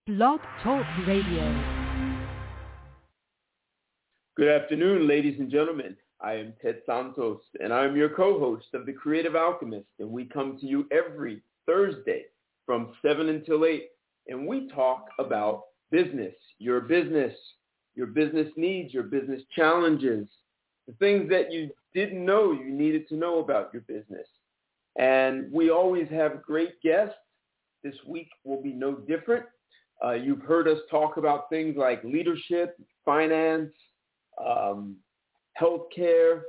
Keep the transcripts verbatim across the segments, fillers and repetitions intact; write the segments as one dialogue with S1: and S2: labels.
S1: Blog Talk Radio.
S2: Good afternoon, ladies and gentlemen. I am Ted Santos, and I am your co-host of The Creative Alchemist, and we come to you every Thursday from seven until eight, and we talk about business, your business, your business needs, your business challenges, the things that you didn't know you needed to know about your business. And we always have great guests. This week will be no different. Uh, you've heard us talk about things like leadership, finance, um, healthcare,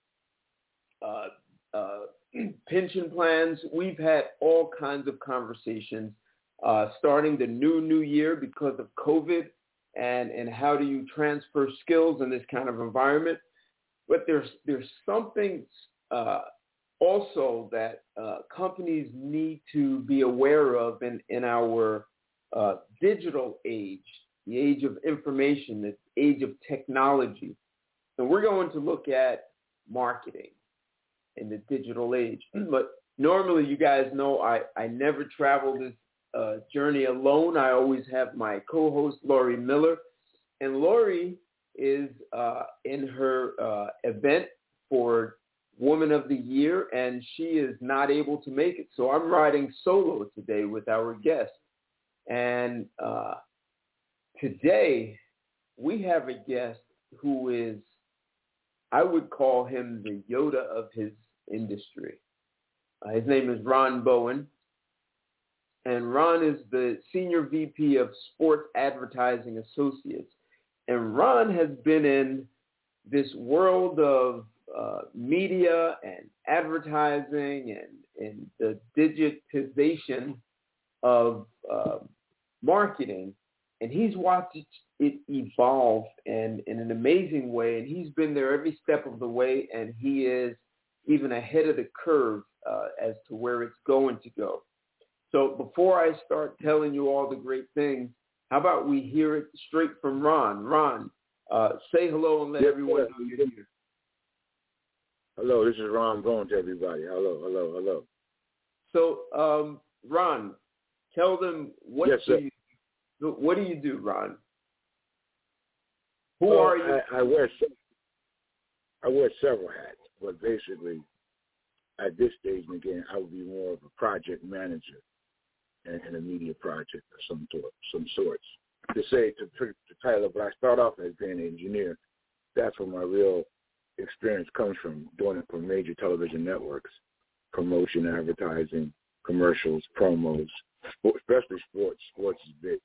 S2: uh, uh, pension plans. We've had all kinds of conversations uh, starting the new new year because of COVID and, and how do you transfer skills in this kind of environment. But there's, there's something uh, also that uh, companies need to be aware of in, in our Uh, digital age, the age of information, the age of technology. So we're going to look at marketing in the digital age. But normally, you guys know I, I never travel this uh, journey alone. I always have my co-host, Laurie Miller. And Laurie is uh, in her uh, event for Woman of the Year, and she is not able to make it. So I'm riding solo today with our guest. And uh, today we have a guest who is, I would call him the Yoda of his industry. Uh, his name is Ron Bowen. And Ron is the Senior V P of Sports Advertising Associates. And Ron has been in this world of uh, media and advertising and, and the digitization of uh, marketing, and he's watched it evolve and in an amazing way, and he's been there every step of the way, and he is even ahead of the curve uh, as to where it's going to go. So before I start telling you all the great things, how about we hear it straight from Ron? Ron, uh, say hello and let
S3: yes,
S2: everyone
S3: yes.
S2: know you're here.
S3: Hello, this is Ron Bowen to everybody. Hello, hello, hello.
S2: So, um, Ron, tell them what
S3: yes,
S2: do
S3: sir.
S2: you what do you do, Ron? Who
S3: well,
S2: are you?
S3: I, I wear I wear several hats, but basically, at this stage, again, I would be more of a project manager in, in a media project of some sort, some sorts. To say to to title, but I start off as being an engineer. That's where my real experience comes from, doing it for major television networks, promotion, advertising, commercials, promos, especially sports. Sports is big.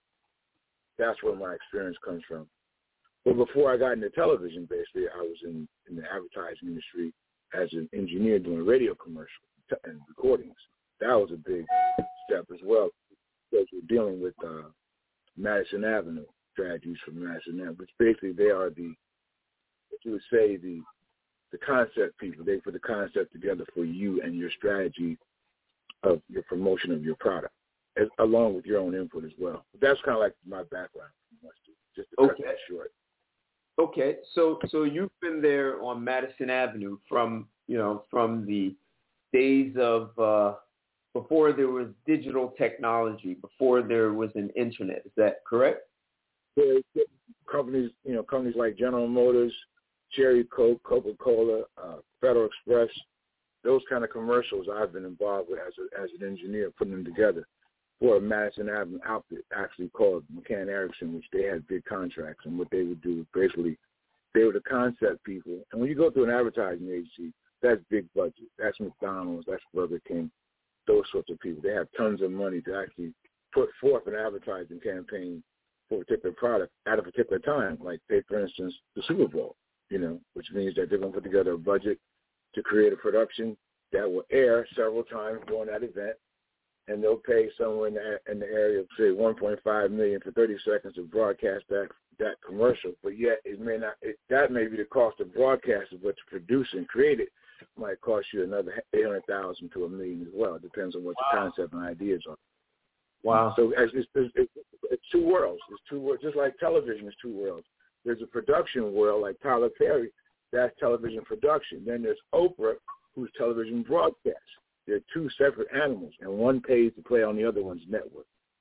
S3: That's where my experience comes from. But before I got into television, basically, I was in, in the advertising industry as an engineer doing radio commercials and recordings. That was a big step as well, because we're dealing with uh, Madison Avenue, strategies for Madison Avenue, which basically they are the, what you would say, the the concept people. They put the concept together for you and your strategy of your promotion of your product, as, along with your own input as well. But that's kind of like my background, just to cut
S2: okay.
S3: that short.
S2: Okay, so so you've been there on Madison Avenue from you know from the days of uh, before there was digital technology, before there was an internet. Is that correct?
S3: Yeah, companies, you know, companies like General Motors, Cherry Coke, Coca-Cola, uh, Federal Express. Those kind of commercials I've been involved with as a, as an engineer, putting them together for a Madison Avenue outfit actually called McCann Erickson, which they had big contracts. And what they would do is basically they were the concept people. And when you go through an advertising agency, that's big budget. That's McDonald's, that's Burger King, those sorts of people. They have tons of money to actually put forth an advertising campaign for a particular product at a particular time, like, say, for instance, the Super Bowl, you know, which means that they're going to put together a budget to create a production that will air several times during that event, and they'll pay somewhere in the, in the area of, say, one point five million dollars for thirty seconds to broadcast that that commercial. But yet, it may not. It, that may be the cost of broadcasting, but to produce and create it might cost you another eight hundred thousand dollars to a million as well. It depends on what wow. your concept and ideas are.
S2: Wow.
S3: So it's, it's, it's, it's two worlds. It's two worlds. Just like television is two worlds. There's a production world like Tyler Perry. That's television production. Then there's Oprah, who's television broadcast. They're two separate animals, and one pays to play on the other one's network.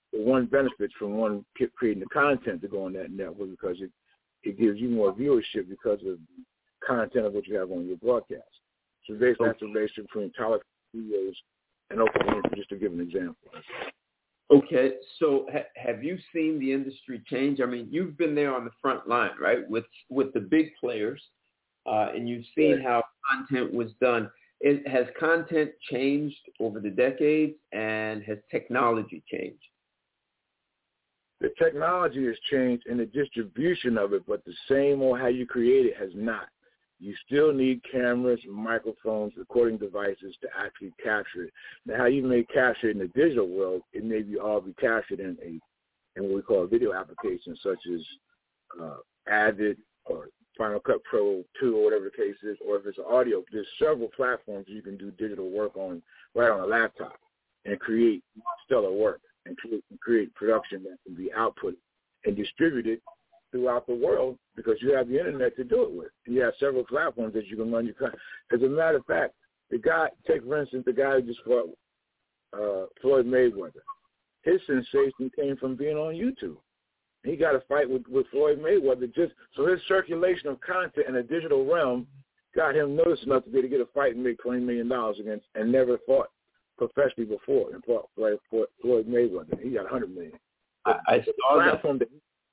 S3: one benefits from one creating the content to go on that network because it, it gives you more viewership because of the content of what you have on your broadcast. So basically, that's the relationship between Tyler Studios and Oprah Winfrey, just to give an example.
S2: Okay, so ha- have you seen the industry change? I mean, you've been there on the front line, right, with with the big players, uh, and you've seen
S3: Right.
S2: how content was done. It, has content changed over the decades, and has technology changed?
S3: The technology has changed in the distribution of it, but the same or how you create it has not. You still need cameras, microphones, recording devices to actually capture it. Now, how you may capture it in the digital world, it may be all be captured in a in what we call video applications such as uh, Avid or Final Cut Pro two or whatever the case is, or if it's audio, there's several platforms you can do digital work on right on a laptop and create stellar work and create, create production that can be output and distributed throughout the world because you have the internet to do it with. And you have several platforms that you can run your content. As a matter of fact, the guy, take for instance, the guy who just fought uh, Floyd Mayweather. His sensation came from being on YouTube. He got a fight with, with Floyd Mayweather just so his circulation of content in the digital realm got him noticed enough to be able to get a fight and make twenty million dollars against and never fought professionally before and fought Floyd, Floyd Mayweather. He got one hundred million dollars.
S2: I, I saw that. that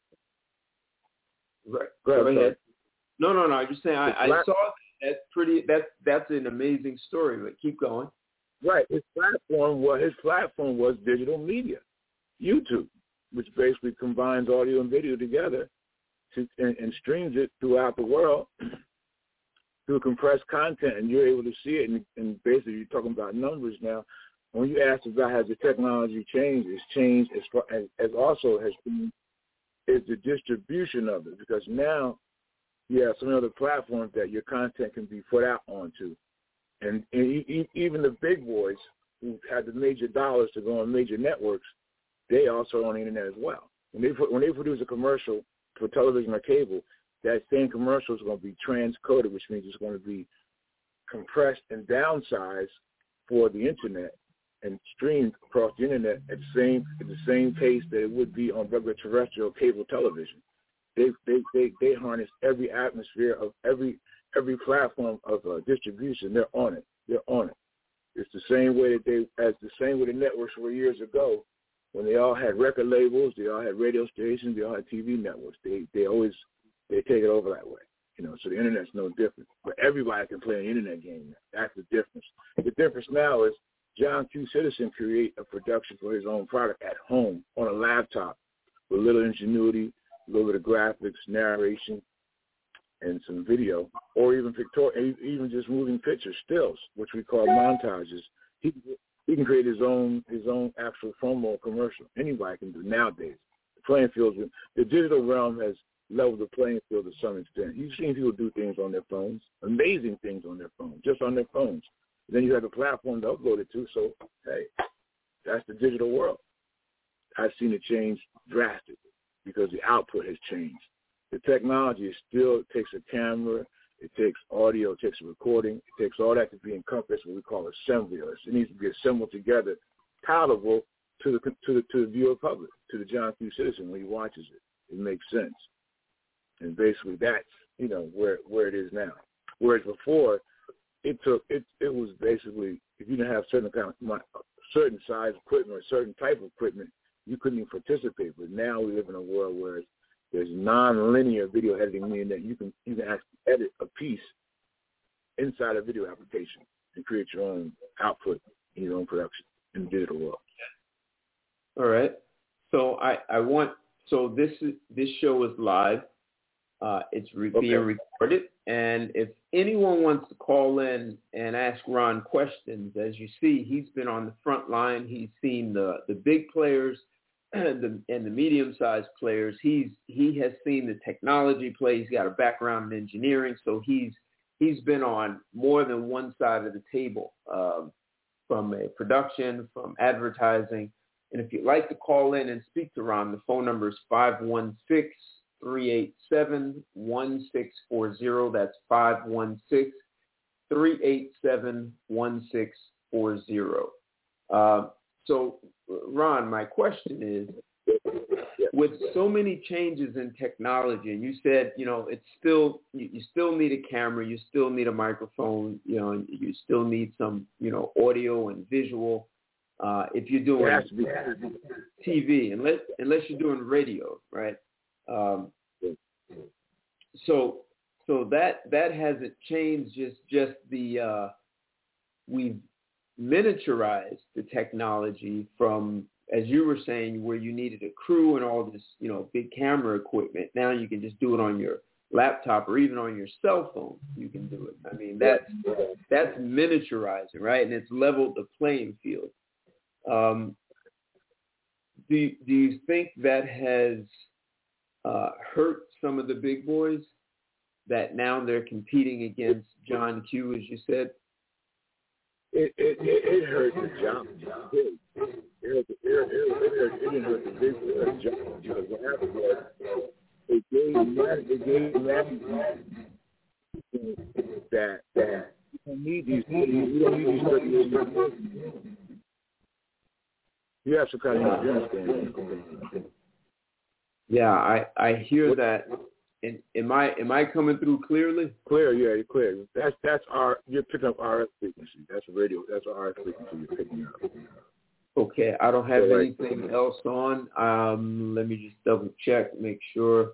S2: Right. Go ahead. Go ahead. No, no, no. I'm just saying. I, I saw that. That's pretty. That's that's an amazing story. But keep going.
S3: Right. His platform was his platform was digital media, YouTube, which basically combines audio and video together, to, and, and streams it throughout the world through compressed content, and you're able to see it. And, and basically, you're talking about numbers now. When you ask about has the technology changed, it's changed as far as, as also has been. Is the distribution of it, because now you have some other platforms that your content can be put out onto. And, and e- even the big boys who had the major dollars to go on major networks, they also are on the internet as well. When they, put, when they produce a commercial for television or cable, that same commercial is going to be transcoded, which means it's going to be compressed and downsized for the internet and streamed across the internet at the same at the same pace that it would be on regular terrestrial cable television. They they they, they harness every atmosphere of every every platform of uh, distribution. They're on it. They're on it. It's the same way that they as the same way the networks were years ago when they all had record labels, they all had radio stations, they all had T V networks. They they always they take it over that way. You know, so the internet's no different. But everybody can play an internet game now. That's the difference. The difference now is John Q. Citizen create a production for his own product at home on a laptop with a little ingenuity, a little bit of graphics, narration, and some video, or even pictor- even just moving pictures, stills, which we call montages. He he can create his own his own actual promo commercial. Anybody can do nowadays. The playing field, the digital realm has leveled the playing field to some extent. You've seen people do things on their phones, amazing things on their phones, just on their phones. Then you have a platform to upload it to, so, hey, that's the digital world. I've seen it change drastically because the output has changed. The technology is still it takes a camera, it takes audio, it takes a recording, it takes all that to be encompassed, what we call assembly. It needs to be assembled together, palatable to the to the to the viewer public, to the John Q. Citizen when he watches it. It makes sense. And basically that's, you know, where where it is now. Whereas before, It took it. It was basically if you didn't have certain kind of certain size equipment or certain type of equipment, you couldn't even participate. But now we live in a world where there's non-linear video editing, meaning that you can you can actually edit a piece inside a video application and create your own output in your own production in the digital world.
S2: All right. So I, I want so this is this show is live. Uh, it's re-
S3: okay.
S2: being recorded, and if anyone wants to call in and ask Ron questions, as you see, he's been on the front line. He's seen the, the big players and the, and the medium-sized players. He's he has seen the technology play. He's got a background in engineering, so he's he's been on more than one side of the table, um, from a production, from advertising. And if you'd like to call in and speak to Ron, the phone number is five one six, three eight seven, one six four zero. That's five one six, three eight seven, one six four zero. Uh, so, Ron, my question is, with so many changes in technology, and you said, you know, it's still, you, you still need a camera, you still need a microphone, you know, and you still need some, you know, audio and visual. Uh, if you're doing T V, unless unless you're doing radio, right? Um, so so that that hasn't changed. Just just the uh, we've miniaturized the technology from, as you were saying, where you needed a crew and all this, you know, big camera equipment. Now you can just do it on your laptop or even on your cell phone. You can do it. I mean, that's that's miniaturizing, right? And it's leveled the playing field. Um, do do you think that has uh, hurt some of the big boys, that now they're competing against John Q, as you said?
S3: It it, it, it hurt the job. It, it, it, it, it, it didn't hurt the big boys' job, because what happened was it gave it gave that that you don't need these you don't need these thirty. You have to kind of understand.
S2: Yeah, I, I hear that. And am I am I coming through clearly?
S3: Clear, yeah, you're clear. That's that's our you're picking up R F frequency. That's a radio. That's R F frequency you're picking up.
S2: Okay, I don't have
S3: so, right.
S2: anything else on. Um, let me just double check, make sure.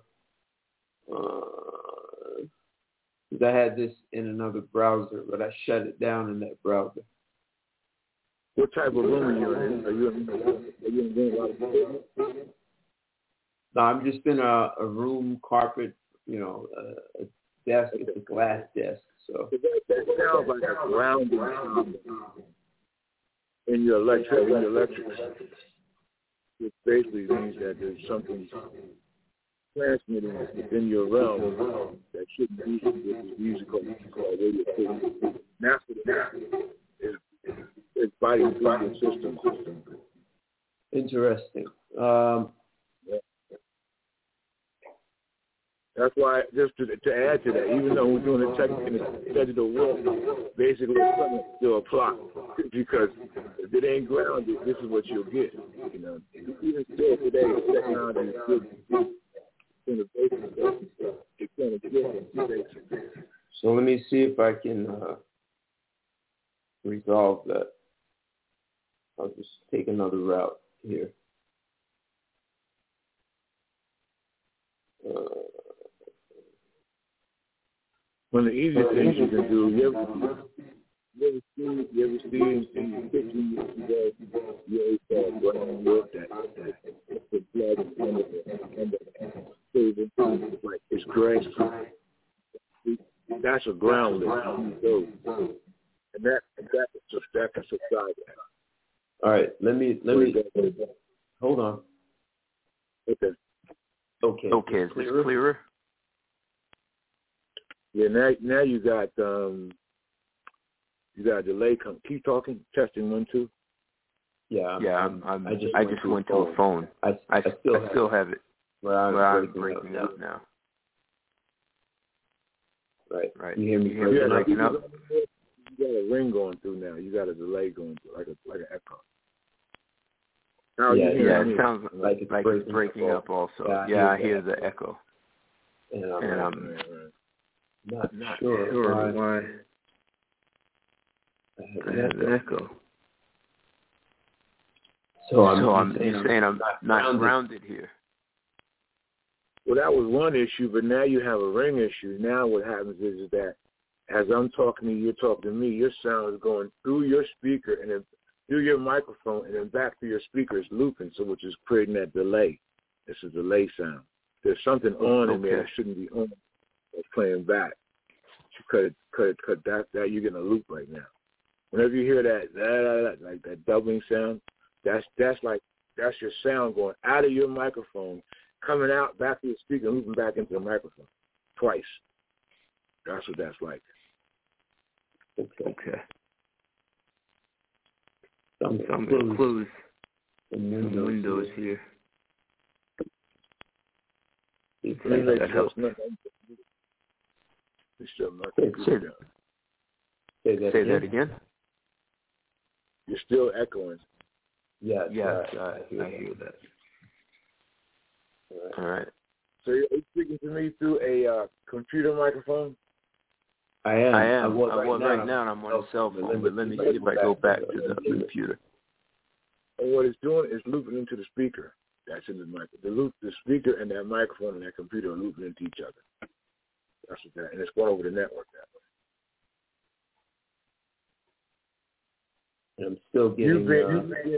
S2: Uh, I had this in another browser, but I shut it down in that browser.
S3: What type of room are you in? Are you in, are you in a lot of people?
S2: No, I'm just in a, a room, carpet, you know, a, a desk. It's a glass desk. So
S3: that, that sounds like a grounding sound in your electric, in your electrics. It basically means that there's something transmitting within your realm that shouldn't be with this music called radio frequency. That's what it is. It's body blocking system.
S2: Interesting. Um,
S3: yeah. That's why, just to, to add to that, even though we're doing it in the digital world, basically it's something that still apply, because if it ain't grounded, this is what you'll get. You know, even still today, technology is good. In the basic stuff, it's going to get.
S2: So let me see if I can uh, resolve that. I'll just take another route here. Uh,
S3: One of the easiest things you can do, you ever, you ever see, you ever see in, in your kitchen, you go, you always uh, ground wood, that, that, the blood under the, under the table, like it's gray. That's a ground lid. So, and that, that, just, that can subside that.
S2: All right, let me, let me, hold on.
S3: Okay.
S2: Okay.
S4: Okay, is this clearer?
S3: Yeah, now, now you got, um, you got a delay. Come, keep talking. Testing one, two.
S2: Yeah, I'm,
S4: yeah. I'm, I'm,
S2: I just,
S4: I
S2: went,
S4: just
S2: to
S4: went to
S2: a phone.
S4: a phone.
S2: I, I,
S4: I
S2: still,
S4: I
S2: have,
S4: still have it.
S2: Where I'm,
S4: where I'm
S2: breaking,
S4: breaking
S2: up,
S4: up now.
S2: Right.
S4: Right.
S2: You hear me?
S4: You hear me
S3: yeah,
S4: breaking
S3: like,
S4: up?
S3: You got a ring going through now. You got a delay going through, like a like an echo. Now
S2: yeah,
S3: you
S4: yeah.
S3: It
S4: me? sounds like it's like breaking, it's breaking up, up also. Yeah, yeah I hear, I hear the echo.
S2: And I'm,
S4: and I'm
S3: right, right.
S2: not,
S4: not
S2: sure,
S4: sure
S2: why.
S4: why I have the echo.
S2: So I'm,
S4: so
S2: I'm
S4: I'm
S2: saying,
S4: saying I'm
S2: not,
S4: not
S2: grounded.
S4: grounded here.
S3: Well, that was one issue, but now you have a ring issue. Now what happens is, is that as I'm talking to you, you're talking to me, your sound is going through your speaker and then through your microphone and then back through your speaker. It's looping, so which is creating that delay. It's a delay sound. There's something on
S4: okay.
S3: in there that shouldn't be on. That's playing back. Cut it, cut it, cut that. That you're getting a loop right now. Whenever you hear that, that, that, like that doubling sound, that's that's like that's your sound going out of your microphone, coming out back to your speaker, and looping back into the microphone twice. That's what that's like.
S4: Okay. Okay.
S2: So I'm,
S4: so I'm
S2: going
S4: to close
S2: the
S4: windows,
S2: windows,
S4: windows here.
S2: here.
S3: That, that helps.
S4: Say,
S2: say that,
S4: say
S2: again.
S4: that again.
S3: You're still echoing.
S2: Yes.
S4: Yes,
S2: uh,
S4: I, I hear that.
S2: All right.
S4: All right.
S3: So you're speaking to me through a uh, computer microphone?
S2: I am.
S4: I am.
S2: I was,
S4: I
S2: right,
S4: was
S2: now,
S4: right now, and I'm on a cell phone, but let me see if I go back to the computer.
S3: And what it's doing is looping into the speaker that's in the microphone. The loop, the speaker and that microphone and that computer are looping into each other. That's what that, and it's going over the network that way.
S2: And I'm still getting.
S3: You've been,
S2: uh,
S3: you've been,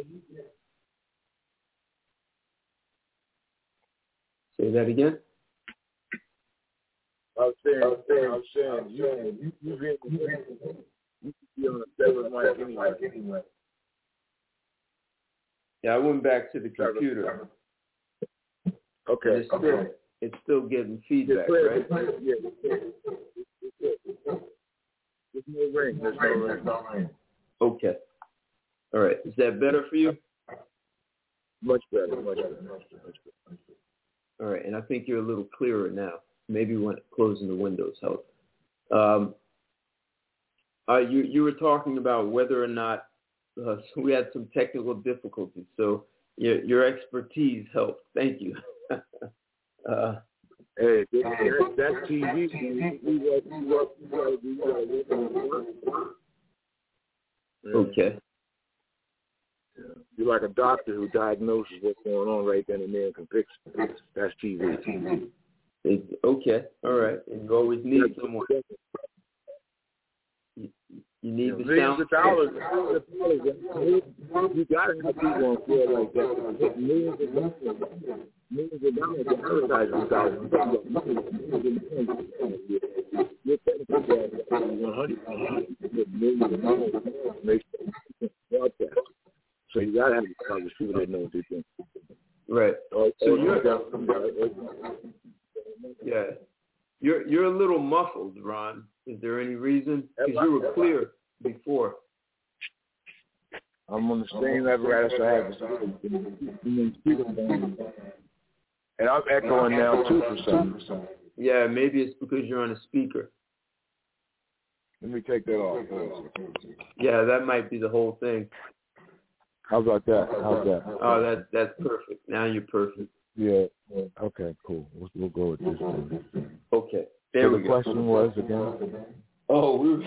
S2: say that again.
S3: I was saying, I was saying, I was saying, you, you, you've been, you could be on a separate mic anyway.
S2: Yeah, I went back to the computer.
S3: Okay.
S2: And it's still, it's still getting feedback, right?
S3: Yeah. There's no ring. There's no ring.
S2: Okay. All right. Is that better for you?
S3: Much better. Much better. Much better.
S2: All right. And I think you're a little clearer now. Maybe when closing the windows helped. Um, uh, you you were talking about whether or not uh, so we had some technical difficulties. So your your expertise helped. Thank you. uh,
S3: hey, that, that's T V. We work, we work, we work, we work.
S2: Okay.
S3: Yeah. You're like a doctor who diagnoses what's going on right then and there and can fix it. That's T V.
S2: It's, okay. All right. And you always need someone. You, you need
S3: yeah,
S2: the
S3: millions
S2: sound.
S3: Of dollars. You got to have people on field like that. Millions of dollars. Millions of dollars to advertising dollars. You're technically one hundred millions of dollars to make broadcast. So you got to have the people that know what they're doing.
S2: Right.
S3: Or,
S2: so
S3: or
S2: you're, yeah, you're you're a little muffled, Ron. Is there any reason? Because you were clear before.
S3: I'm on the same apparatus I have, and I'm echoing now too for some reason.
S2: Yeah, maybe it's because you're on a speaker.
S3: Let me take that off.
S2: Yeah, that might be the whole thing.
S3: How about that? How's that?
S2: Oh, that that's perfect. Now you're perfect.
S3: Yeah. Okay. Cool. We'll, we'll go with this one.
S2: Okay. There
S3: so
S2: we
S3: the
S2: go.
S3: question was again.
S2: Oh, we.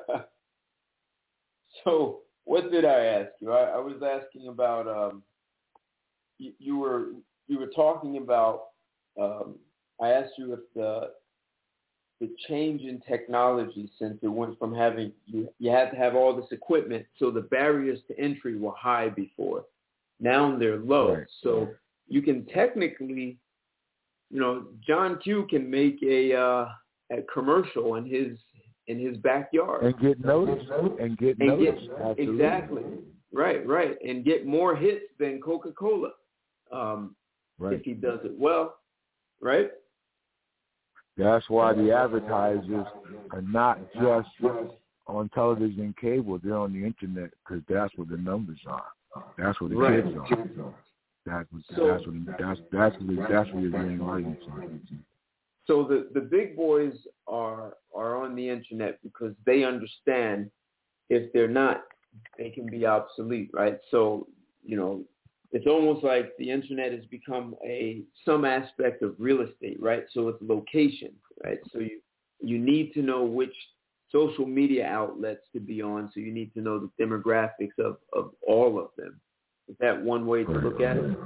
S2: So what did I ask you? I, I was asking about. Um, you, you were you were talking about. Um, I asked you if the the change in technology, since it went from having you you had to have all this equipment, so the barriers to entry were high before. Now they're low.
S3: Right.
S2: So you can technically, you know, John Q can make a uh, a commercial in his in his backyard
S3: and get noticed and get
S2: and
S3: noticed.
S2: Get, exactly. Right, right, and get more hits than Coca-Cola um,
S3: right.
S2: if he does it well. Right.
S3: That's why the advertisers are not just on television and cable; they're on the internet because that's where the numbers are. That's where the
S2: right.
S3: kids are. That's what,
S2: so,
S3: that's what that's that's what that's where your main audience are.
S2: So the, the big boys are are on the internet because they understand if they're not, they can be obsolete, right? So, you know, it's almost like the internet has become a some aspect of real estate, right? So it's location, right? So you you need to know which social media outlets to be on. So you need to know the demographics of, of all of them. Is that one way to look at it?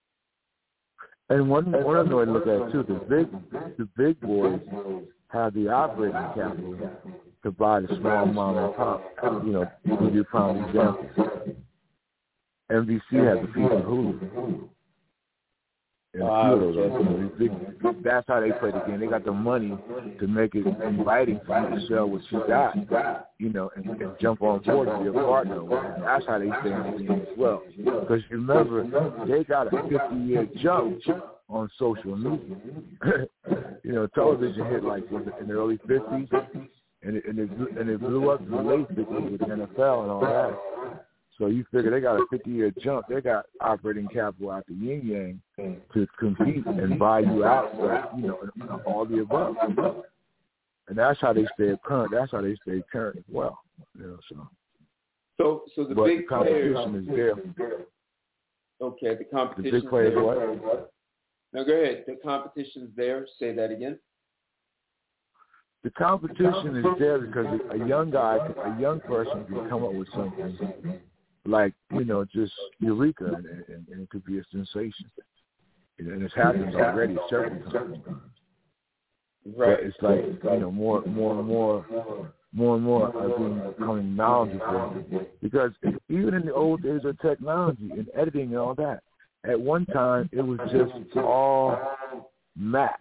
S3: And one one other way to look at it too, the big the big boys have the operating capital to buy the small mom and pop. You know, to give you a prime example. N B C has a piece of Hulu. And a few of those are big, that's how they play the game. They got the money to make it inviting for you to sell what you got, you know, and, and jump on board to be a partner. That's how they stay in the game as well. Because remember, they got a fifty-year jump on social media. You know, television hit like in the early fifties, and it, and it, and it blew up in the late fifties with the N F L and all that. So you figure they got a fifty-year jump. They got operating capital out the yin yang to compete and buy you out, for, you know, all the above. And that's how they stay current. That's how they stay current as well. You know, so.
S2: So, so the
S3: but
S2: big
S3: the competition
S2: players,
S3: is there.
S2: Okay, the competition.
S3: The big players what?
S2: No, go ahead. The competition's there. Say that again.
S3: The competition is there because a young guy, a young person can come up with something like, you know, just Eureka, and, and, and it could be a sensation. And it's happened already several times.
S2: Right.
S3: But it's like, you know, more, more and more, more and more are being becoming knowledgeable. Because even in the old days of technology and editing and all that, at one time it was just all Mac.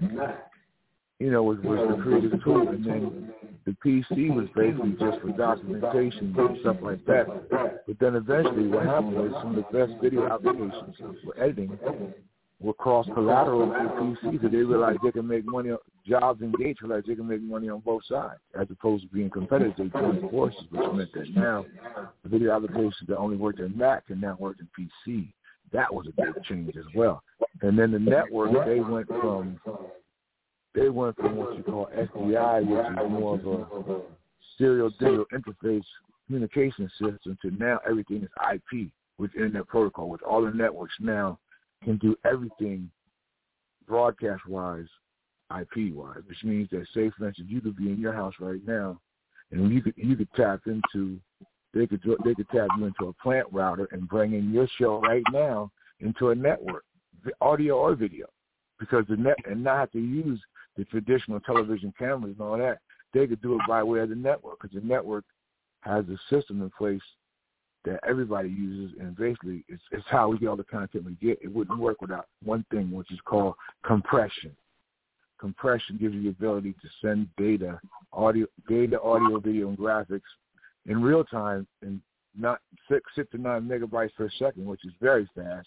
S3: You know, was, was the creative tool, and then the P C was basically just for documentation and stuff like that. But then eventually what happened was some of the best video applications for editing were cross-collateral with P Cs, and they realized they can make money, jobs engaged, realized they can make money on both sides, as opposed to being competitive. They joined forces, which meant that now the video applications that only worked in Mac can now work in P C. That was a big change as well. And then the network, they went from They went from what you call S D I, which is more of a serial digital interface communication system, to now everything is I P with Internet Protocol, which all the networks now can do everything broadcast-wise, I P-wise, which means that, say, for instance, you could be in your house right now, and you could you could tap into, they could they could tap you into a plant router and bring in your show right now into a network, audio or video, because the net, and not have to use the traditional television cameras and all that. They could do it by way of the network, because the network has a system in place that everybody uses, and basically it's, it's how we get all the content we get. It wouldn't work without one thing, which is called compression. Compression gives you the ability to send data, audio, data, audio, video, and graphics in real time, in not six, six to nine megabytes per second, which is very fast,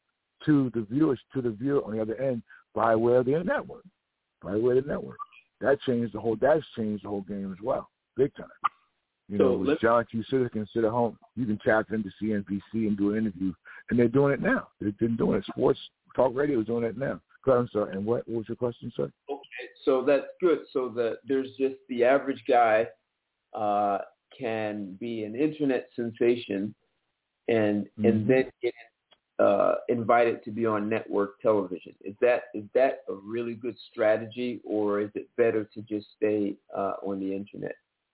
S3: to the viewers, to the viewer on the other end by way of their network. By way of the network. That changed the whole. That's changed the whole game as well, big time. You
S2: so
S3: know, with John Q. Citizen can sit at home. You can tap into C N B C and do an interview, and they're doing it now. They've been doing it. Sports talk radio is doing it now. I'm sorry. And what, what was your question, sir?
S2: Okay, so that's good. So that there's just the average guy uh, can be an internet sensation, and mm-hmm. and then get Uh, invited to be on network television. Is that is that a really good strategy, or is it better to just stay uh, on the internet?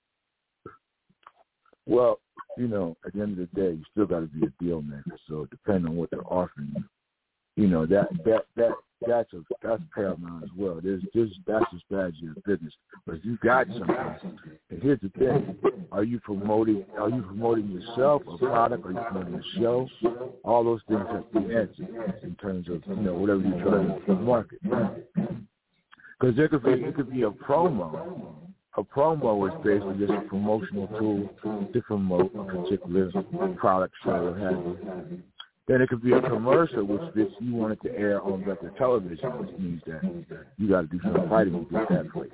S3: Well, you know, at the end of the day, you still got to be a deal maker. So depending on what they're offering you, you know, that that that that's a that's paramount as well. There's just that's a strategy of business. But if you got something, and here's the thing: are you promoting? Are you promoting yourself, a product? Are you promoting a show? All those things have to be answered in terms of, you know, whatever you're trying to market. Because there could be it could be a promo. A promo is basically just a promotional tool to promote a particular product, show, or have you. Then it could be a commercial, which is you want it to air on regular television, which means that you got to do some fighting to get that place.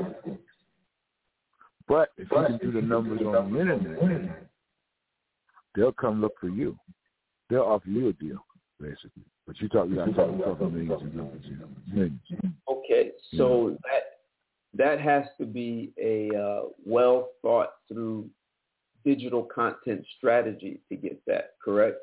S3: But if you can do the numbers on the internet, they'll come look for you. They'll offer you a deal, basically. But you talk, you got to talk about millions and millions, you know, millions.
S2: Okay, so yeah. that that has to be a uh, well thought through digital content strategy to get that, correct?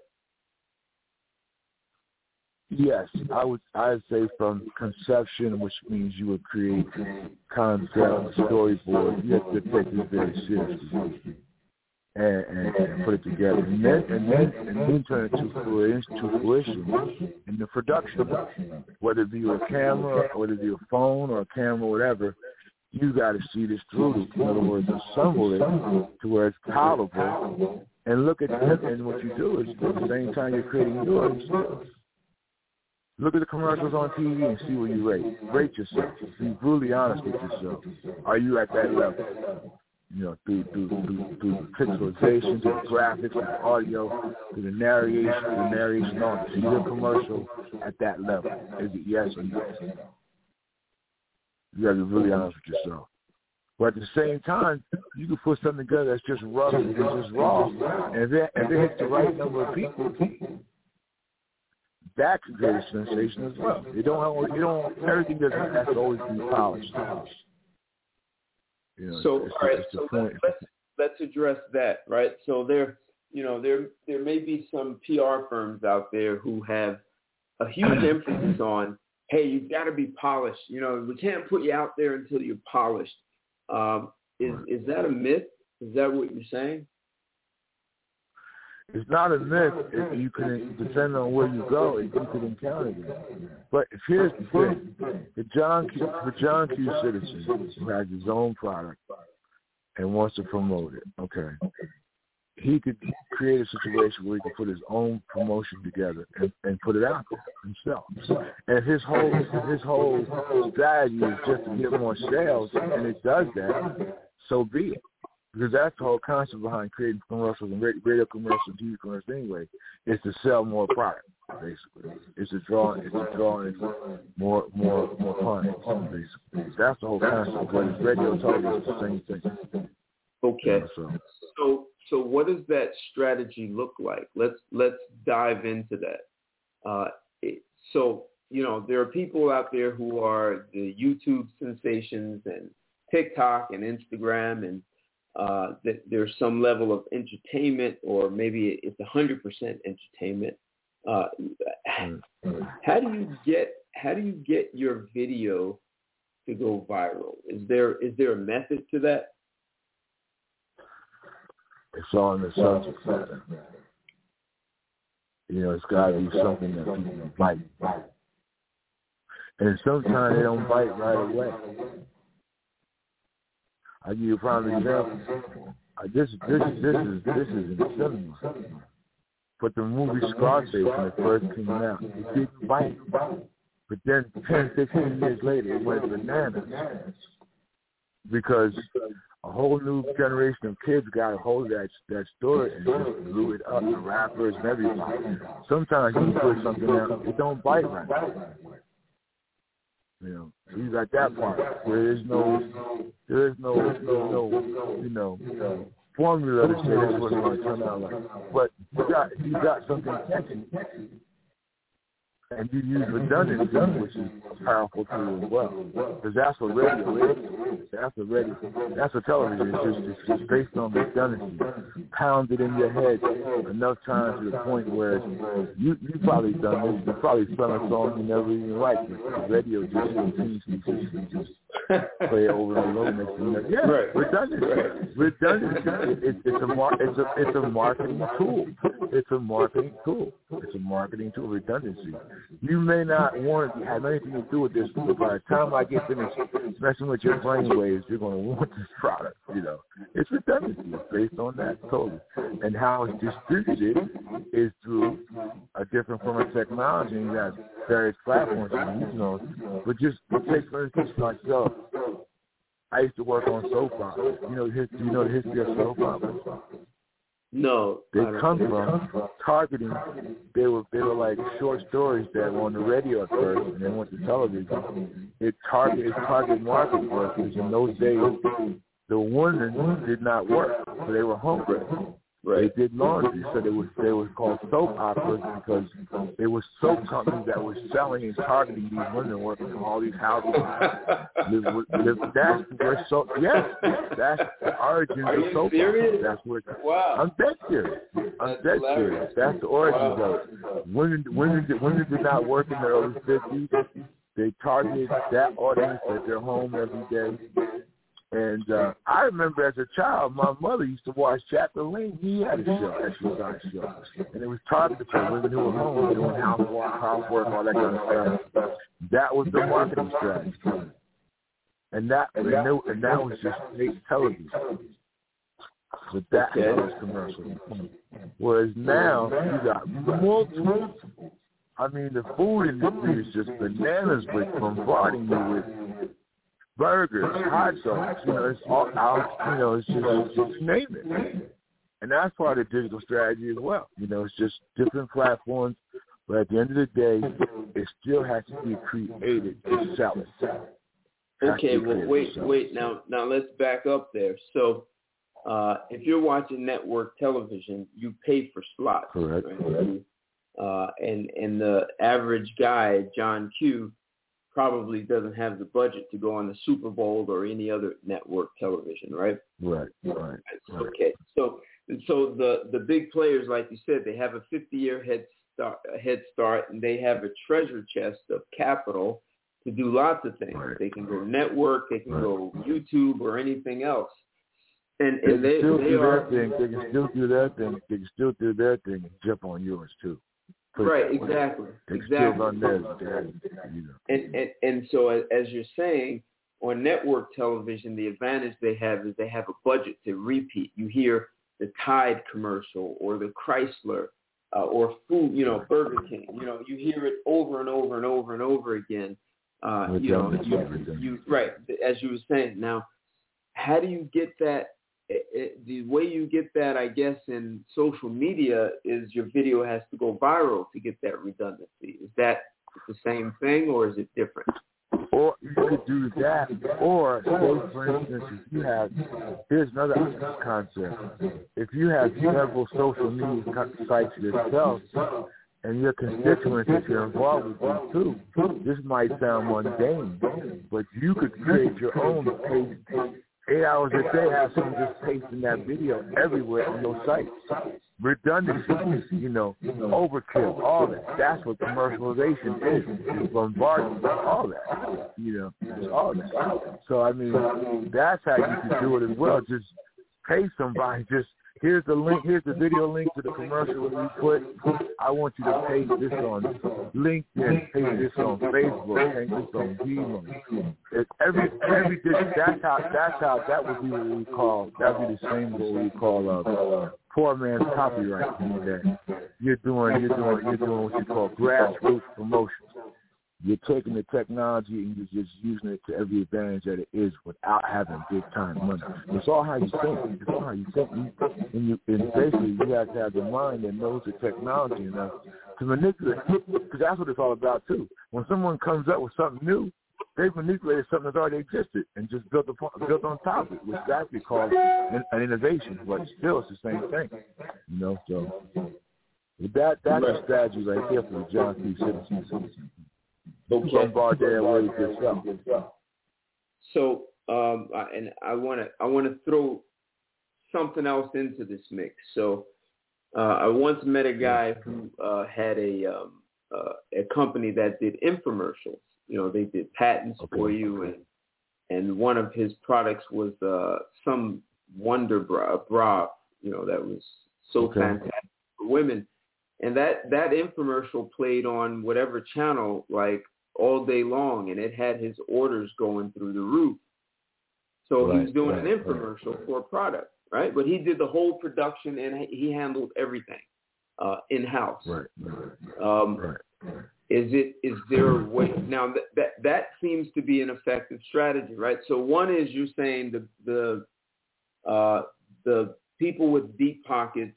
S3: Yes, I would. I'd say from conception, which means you would create concept, storyboard. You have to take this very seriously and, and, and put it together, and then and then and then turn it to fruition, to fruition in the production. Whether it be a camera, or whether it be a phone or a camera, or whatever, you got to see this through. In other words, assemble it to where it's palatable, and look at it. And what you do is, at the same time you're creating yours, look at the commercials on T V and see where you rate. Rate yourself. Be brutally honest with yourself. Are you at that level? You know, through through through, through the pixelization, through the graphics, through the audio, through the narration, the narration on. Is your commercial at that level? Is it yes or no? You got to be really honest with yourself. But at the same time, you can put something together that's just rough and just raw, and if it, if it hits the right number of people, that could create a sensation as well. You don't, you don't, everything doesn't have to always be polished. You know,
S2: so,
S3: it's,
S2: all right,
S3: it's
S2: so
S3: point.
S2: let's, let's address that, right? So there, you know, there there may be some P R firms out there who have a huge emphasis on, hey, you've got to be polished. You know, we can't put you out there until you're polished. Um, is is that a myth? Is that what you're saying?
S3: It's not a myth. If you can, depending on where you go, if you can encounter it. But if here's the thing: the John Q, the John Q citizen who has his own product and wants to promote it, okay, he could create a situation where he can put his own promotion together and, and put it out there himself. And his whole his whole strategy is just to get more sales, and it does that. So be it. Because that's the whole concept behind creating commercials and radio commercials, T V commercials anyway, is to sell more product, basically. It's to draw, it's to draw in more, more, more clients, basically. That's the whole concept. But it's radio television, it's the same thing.
S2: Okay.
S3: Yeah, so.
S2: so, so what does that strategy look like? Let's let's dive into that. Uh, it, so, you know, there are people out there who are the YouTube sensations and TikTok and Instagram, and Uh, that there's some level of entertainment, or maybe it's one hundred percent entertainment. Uh, how do you get how do you get your video to go viral? Is there is there a method to that?
S3: It's all in the subject matter. You know, it's got to be something that people bite, and sometimes they don't bite right away. I'll give you a prime example. Uh, this, this, this is this is in the cinema. But the movie Scarface, when it first came out, it didn't bite. But then ten, fifteen years later, it went bananas. Because a whole new generation of kids got a hold of that, that story and just blew it up, the rappers and everybody. Sometimes you put something out, it don't bite right. You know, so you got that part where there's no, there is no, no, no, you know, formula to say this is what it's going to turn out like. But you got, you got something catchy, and you use redundancy, which is powerful too as well, because that's what radio is. That's what radio. That's what television is. Just, it's just based on redundancy, pounded in your head enough times to the point where you you probably done this. You probably sung a song you never even liked. The radio just continuously just, just play it over and over. Next thing you know, yeah,
S2: right.
S3: redundancy. Right. Redundancy. It, it's a mar- It's a it's a marketing tool. It's a marketing tool. It's a marketing tool. Redundancy. You may not want to have anything to do with this, but by the time I get finished messing with your brainwaves, you're going to want this product. You know, it's redundancy. It's based on that totally. And how it's distributed is through a different form of technology. You got various platforms you use on. But just take for instance myself. I used to work on soap operas. You know, do you know the history of soap operas?
S2: No.
S3: They come from targeting. They were they were like short stories that were on the radio at first, and then went to television. It targeted target market workers. In those days, the women did not work, so they were hungry. Right. They did laundry, so they were they were called soap operas because they were soap companies that were selling and targeting these women working from all these houses. That's where soap. Yes, that's the origins
S2: Are
S3: of
S2: you
S3: soap
S2: serious?
S3: operas. That's where.
S2: Wow.
S3: I'm dead serious. I'm
S2: That's
S3: dead
S2: hilarious.
S3: serious. That's the origins
S2: Wow.
S3: of it. Women, women, did, women did not work in the early fifties. They targeted that audience at their home every day. And uh, I remember as a child, my mother used to watch Jack LaLanne. He had a show, exercise show. And it was targeted for women who were home doing housework, housework, all that kind of stuff. That was the marketing strategy. And that, and that, and that was just state television. So that
S2: okay.
S3: was commercial. Whereas now, you got multiple. I mean, the food industry is just bananas with bombarding you with burgers, hot dogs, you know, it's all out, you know, it's just, just name it. And that's part of the digital strategy as well. You know, it's just different platforms, but at the end of the day, it still has to be created to sell it.
S2: Okay, well, wait, wait, now, now let's back up there. So uh, if you're watching network television, you pay for slots.
S3: Correct.
S2: Right?
S3: Correct.
S2: Uh, and, and the average guy, John Q., probably doesn't have the budget to go on the Super Bowl or any other network television, right?
S3: Right, right. right.
S2: Okay, so so the, the big players, like you said, they have a fifty-year head start, a head start, and they have a treasure chest of capital to do lots of things.
S3: Right.
S2: They can go network, they can
S3: right.
S2: go YouTube or anything else. And,
S3: they
S2: and
S3: can
S2: they,
S3: still
S2: they
S3: do
S2: are,
S3: their thing. They can still do their thing. They can still do their thing and jump on yours too. Put
S2: right, exactly.
S3: They can
S2: exactly.
S3: still run theirs, you know.
S2: And, and and so as you're saying, on network television, the advantage they have is they have a budget to repeat. You hear the Tide commercial or the Chrysler uh, or food, you know, Burger King. You know, you hear it over and over and over and over again. Uh, you know, you, you right, as you were saying. Now, how do you get that? It, it, the way you get that, I guess, in social media is your video has to go viral to get that redundancy. Is that the same thing, or is it different?
S3: Or you could do that, or say, for instance, if you have, here's another concept. If you have several social media sites yourself, and your constituents, if you're involved with them too, this might sound mundane, but you could create your own page. Eight hours a day, have someone just pasting that video everywhere on those sites. Redundancy, you know, overkill, all that. That's what commercialization is. It's bombarding, all that. You know, it's all that. So, I mean, that's how you can do it as well. Just pay somebody, just here's the link, here's the video link to the commercial you put. I want you to paste this on LinkedIn, paste this on Facebook, paste this on Gmail. It's every every that's how that's how that would be what we call that would be the same what we call uh, poor man's copyright. That you're doing you're doing you're doing what you call grassroots promotion. You're taking the technology and you're just using it to every advantage that it is without having big time money. It's all how you think. It's all how you think. And, you, and basically, you have to have the mind that knows the technology enough to manipulate. Because that's what it's all about too. When someone comes up with something new, they've manipulated something that's already existed and just built upon, built on top of it, which is actually called an, an innovation. But still, it's the same thing. You know, so that that's a strategy right there for the John C. Citizens.
S2: Okay.
S3: Bombard their way yourself.
S2: So, um, and I want to I want to throw something else into this mix. So, uh, I once met a guy who uh, had a um, uh, a company that did infomercials. You know, they did patents okay. for you, and and one of his products was uh, some wonder bra, bra, you know, that was so okay. fantastic for women. And that, that infomercial played on whatever channel, like, all day long, and it had his orders going through the roof. So right, he was doing right, an infomercial right. for a product, right? But he did the whole production, and he handled everything uh, in-house. Right, right, um, right, right. Is it? Is there a way? Now, that, that that seems to be an effective strategy, right? So one is you're saying the the uh, the people with deep pockets,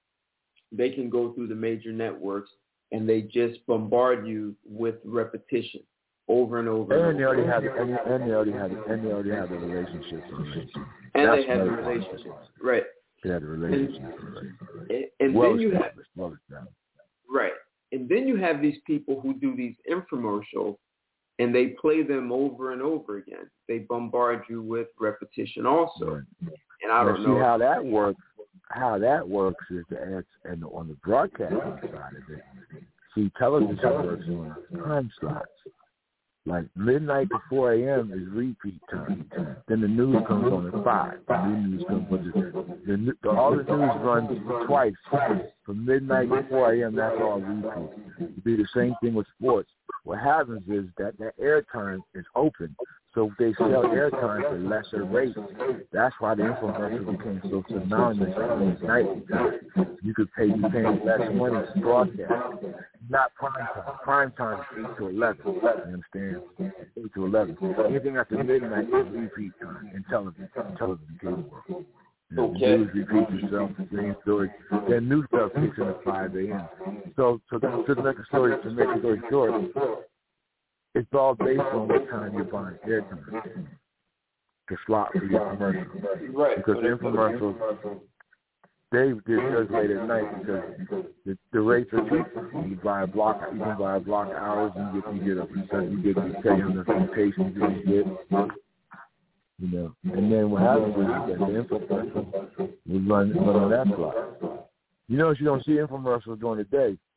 S2: they can go through the major networks and they just bombard you with repetition over and over.
S3: And,
S2: and
S3: they
S2: over.
S3: already have, and, and they already have, and they already have the relationships.
S2: And
S3: That's
S2: they have the relationships, right?
S3: They have the relationships,
S2: and, and, and
S3: well
S2: then you have
S3: well
S2: right, and then you have these people who do these infomercials, and they play them over and over again. They bombard you with repetition, also. Right. And I don't
S3: now,
S2: know
S3: see how that works. How that works is the ads and on the broadcasting side of it. See, television works on time slots. Like midnight to four a.m. is repeat time. Then the news comes on at five. The new news comes on. The, the, the, all the news runs twice from midnight to four a.m. That's all repeat. It'd be the same thing with sports. What happens is that that airtime is open. So they sell airtime for lesser rates. That's why the infomercial became so synonymous with night. You could pay you paying less money to broadcast. Not prime time. Prime time is eight to eleven. You understand? Eight to eleven. Anything after midnight is repeat time in television. Television cable world. You know,
S2: okay.
S3: The news repeats itself. The same story. Then new stuff kicks in at five a.m. So, so to, to make a story to make a story short. It's all based on what time you're buying airtime to slot for your commercial.
S2: Right.
S3: Because infomercials, they did theirs late at night because the, the rates are cheap. You buy a block, you can buy a block hours, and you get you get a percent, you get you pay on the patients you get. You know, and then what happens is that the infomercial will run run on that slot. You notice you don't see infomercials during the day.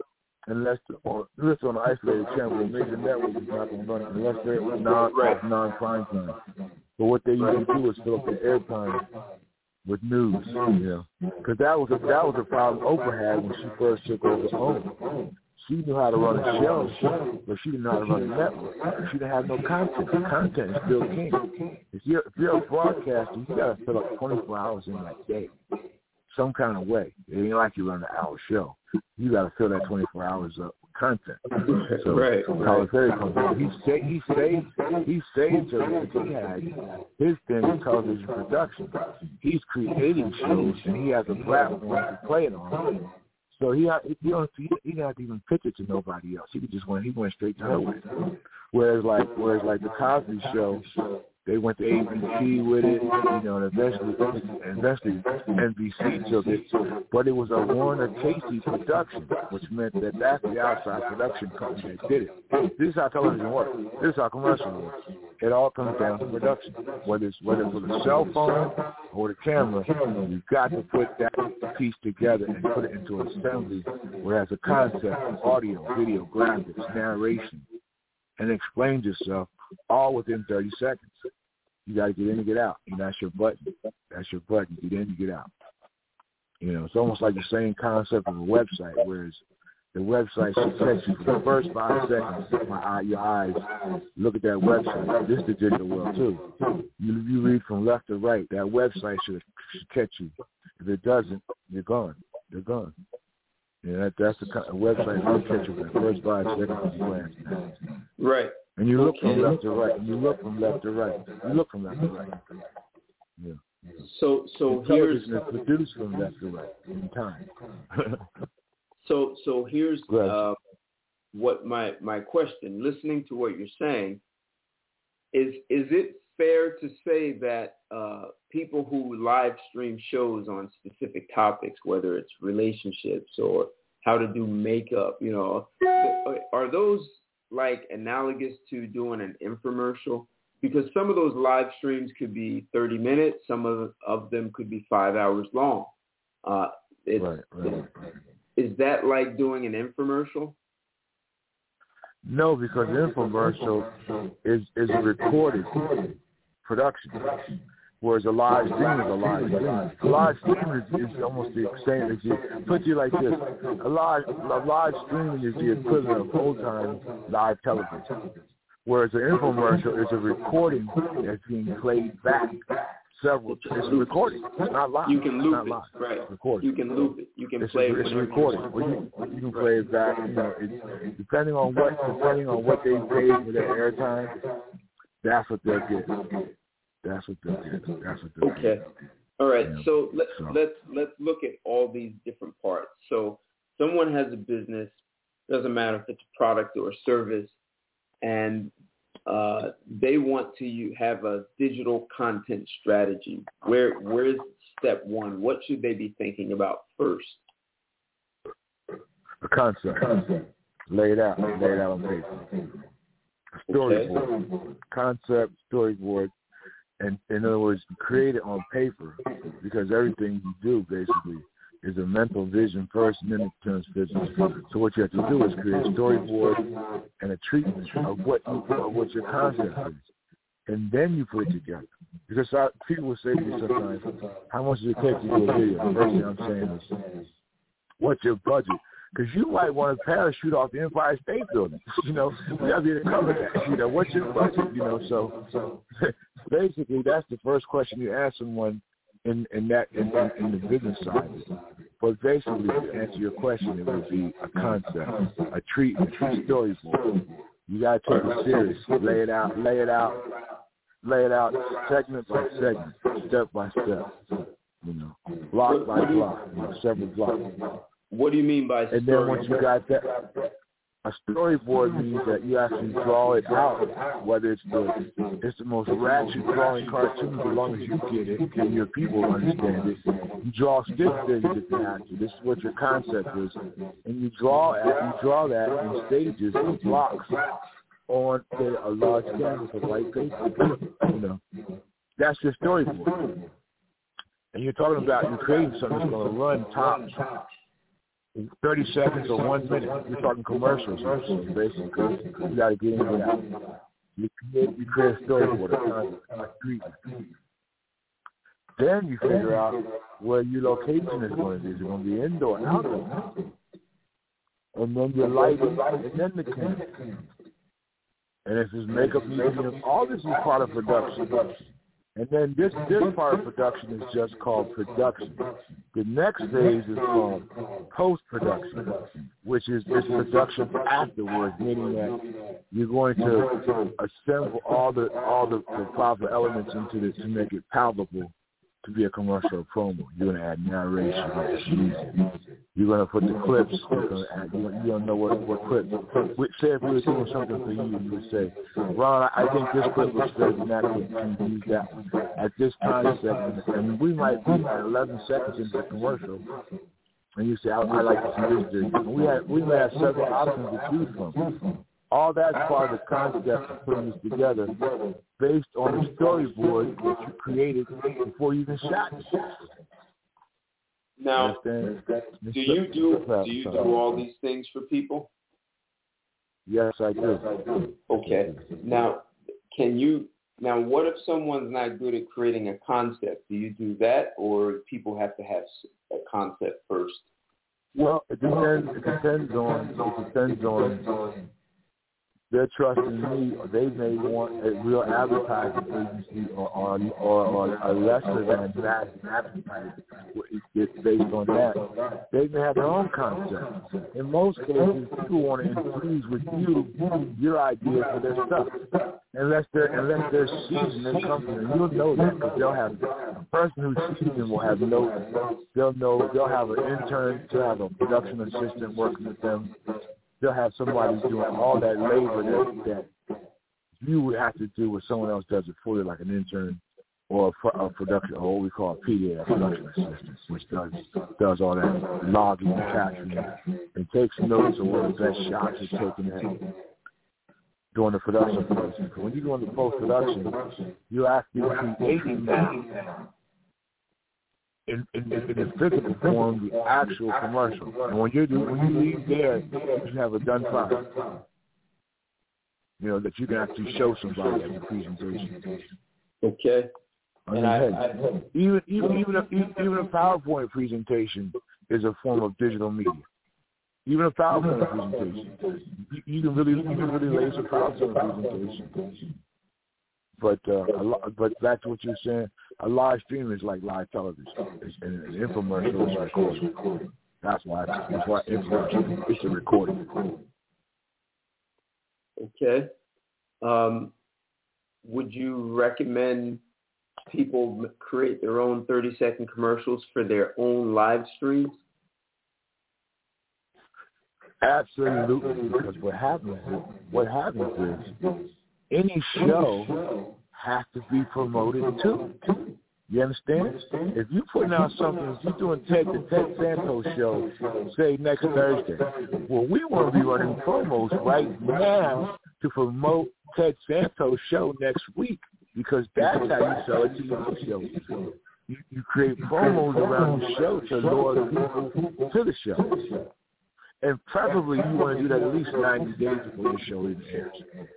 S3: unless the, or unless on an isolated channel, a major network is not going to run it unless they're non right. non-prime time. But what they usually do is fill up the airtime with news, you know, because that was a, that was a problem Oprah had when she first took over OWN. She knew how to run a show, but she didn't know how to run a network. She didn't have no content. The content is still king. If you're if you're a broadcaster, you got to fill up twenty-four hours in that day, some kind of way. It ain't like you run an hour show. You got to fill that twenty-four hours up with content. So
S2: right,
S3: Tyler Perry comes in. He say, he saved he saved her because he had his thing in television production. He's creating shows and he has a platform to play it on. So he he don't he, he didn't have to even pitch it to nobody else. He could just went he went straight to her with it. Whereas like whereas like the Cosby Show, they went to A B C with it, you know, and eventually eventually N B C took it. But it was a Warner Casey production, which meant that that's the outside production company that did it. This is how television works. This is how commercial works. It all comes down to production. Whether it's whether it's with a cell phone or the camera, you've got to put that piece together and put it into an assembly where it has a concept of audio, video, graphics, narration, and explains yourself all within thirty seconds. You got to get in and get out. And that's your button. That's your button. Get in and get out. You know, it's almost like the same concept of a website, whereas the website should catch you for the first five seconds. My eye, your eyes look at that website. This is the digital world too. You, you read from left to right. That website should, should catch you. If it doesn't, you're gone. You're gone. Yeah, that, that's the kind of website will catch you for the first five seconds of the glance.
S2: Right.
S3: And you look from left to right. And you look from left to right. You look from left to right. Yeah.
S2: So, so here's
S3: produced from left to right in time.
S2: so, so here's uh, what my my question. Listening to what you're saying, is is it fair to say that uh, people who live stream shows on specific topics, whether it's relationships or how to do makeup, you know, are those like analogous to doing an infomercial? Because some of those live streams could be thirty minutes, some of, of them could be five hours long. Uh, it's,
S3: right, right, right.
S2: Is that like doing an infomercial?
S3: No, because an infomercial is, is a recorded production, whereas a live stream is a live stream. A live stream is, is almost the same as you put you like this. A live a live streaming is the equivalent of old time live television, whereas an infomercial is a recording that's being played back several. It's a recording. It's not live.
S2: You can loop
S3: it's not
S2: it,
S3: live.
S2: right?
S3: It's recorded.
S2: You can loop it. You can
S3: it's
S2: play
S3: a,
S2: it.
S3: It's a recording. Well, you, you can play it back. You know, it, depending on what depending on what they paid for their airtime, that's what they'll get. That's what they'll get. That's what they'll
S2: okay.
S3: get.
S2: All right.
S3: Yeah.
S2: So let's
S3: so.
S2: let's let's look at all these different parts. So someone has a business. Doesn't matter if it's a product or a service, and uh, they want to have a digital content strategy. Where where's step one? What should they be thinking about first?
S3: A concept. concept. Lay it out. Lay it out on paper. A storyboard. Okay. Concept, storyboard. And in other words, create it on paper, because everything you do basically is a mental vision first, and then it turns physical. So what you have to do is create a storyboard and a treatment of what you, of what your concept is, and then you put it together. Because I, people will say to me sometimes, "How much does it take to do a video?" The first thing I'm saying is, "What's your budget?" Because you might want to parachute off the Empire State Building. You know, you got to be able to cover that. You know, what's your budget? You know, so, so basically that's the first question you ask someone in, in that in, in, in the business side. But basically, to answer your question, it would be a concept, a treatment, a storyboard. You got to take it serious. Lay it out, lay it out, lay it out, segment by segment, step by step. You know, block by block, you know, several blocks.
S2: What do you mean by story?
S3: And then once you got that, a storyboard means that you actually draw it out, whether it's the it's the most ratchet drawing cartoon, as long as you get it and your people understand it. You draw stick figures if you have to. This is what your concept is, and you draw it. You draw that in stages and blocks on say, a large canvas of white paper. You know, that's your storyboard. And you're talking about you're creating something that's going to run top. thirty seconds or one minute. You're talking commercials, basically. You got to get into that. You create, you create a storyboard, a treatment. Then you figure out where your location is going to be. Is it going to be indoor, outdoor? And then your lighting, and then the camera. And if it's makeup, museum, all this is part of production. And then this this part of production is just called production. The next phase is called post-production, which is this production afterwards, meaning that you're going to assemble all the all the, the proper elements into this to make it palatable to be a commercial or promo. You're going to add narration. You're going to put the clips. You're going to add, you, you don't know what, what clips. Say if we were doing something for you, you would say, Ron, I think this clip was better than that clip. Can you use that one? At this time segment, and we might be at eleven seconds into the commercial, and you say, I, I like to see this video. We had, we may have several options to choose from. All that's part of the concept of putting this together based on the storyboard that you created before you even shot it.
S2: Now, do you do do you do all these things for people?
S3: Yes, I do.
S2: Okay. Now, can you now what if someone's not good at creating a concept? Do you do that, or people have to have a concept first?
S3: Well, it depends. It depends on. It depends on. They're trusting me, or they may want a real advertising agency or, or, or, or a lesser than that advertising. It's based on that. They may have their own concept. In most cases, people want to infuse with you your idea for their stuff. Unless they're unless they're seasoned in something, and you'll know that because they'll have a person who's seasoned will have no. They'll know they'll have an intern, they'll have a production assistant working with them. They'll have somebody doing all that labor that, that you would have to do, what someone else does it for you, like an intern or a, a production, or what we call a P D A, a production assistant, which does does all that logging and capturing and takes notes of what the best shots are taken at during the production process. When you go into post-production, you're actually creating that In, in, in the physical form, the actual commercial. And when you do, when you leave there, you have a done product. You know, that you can actually show somebody at the presentation.
S2: Okay.
S3: I mean, I, hey, I, even even even a, even a PowerPoint presentation is a form of digital media. Even a PowerPoint presentation, you, you can really you can really lace a PowerPoint presentation. But uh, a, but back to what you're saying, a live stream is like live television. It's, and an infomercial is recording. That's why that's why infomercial it's a recording.
S2: Okay. Um, would you recommend people create their own thirty second commercials for their own live streams?
S3: Absolutely, because what happens is, what happens is any show has to be promoted too. You understand? If you're putting out something, if you're doing Ted, the Ted Santos show, say next Thursday, well, we want to be running promos right now to promote Ted Santos show next week, because that's how you sell a T V show. You, you create promos around the show to lure the people to the show. And preferably you want to do that at least ninety days before the show even airs.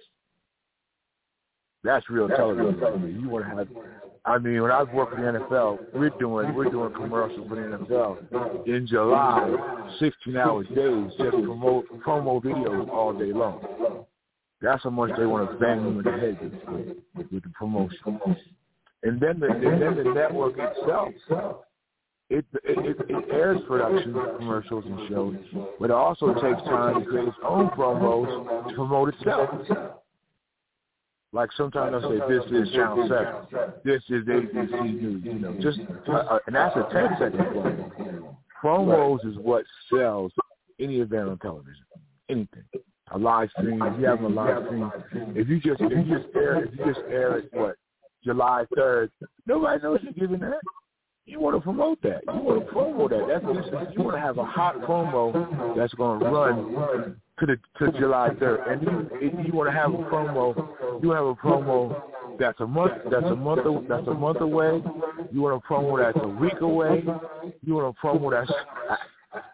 S3: That's real television. I mean, you want to have. I mean, when I was working in the N F L, we're doing we're doing commercials for the N F L in July, sixteen hour days, just promote promo videos all day long. That's how much they want to bang them in the head with, with the promotion. And then the and then the network itself, it it, it airs production commercials and shows, but it also takes time to create its own promos to promote itself. Like sometimes they'll say, this is Channel seven, this is A B C News, you know, just, uh, and that's a ten second promo. Promos is what sells any event on television, anything. A live stream, if you have a live stream, if you just, if you just air, if you just air it, what, July third, nobody knows you're giving that. You want to promote that. You want to promo that. That's just, you want to have a hot promo that's going to run to the to July third, and you you want to have a promo. You have a promo that's a month that's a month that's a month away. You want a promo that's a week away. You want a promo that's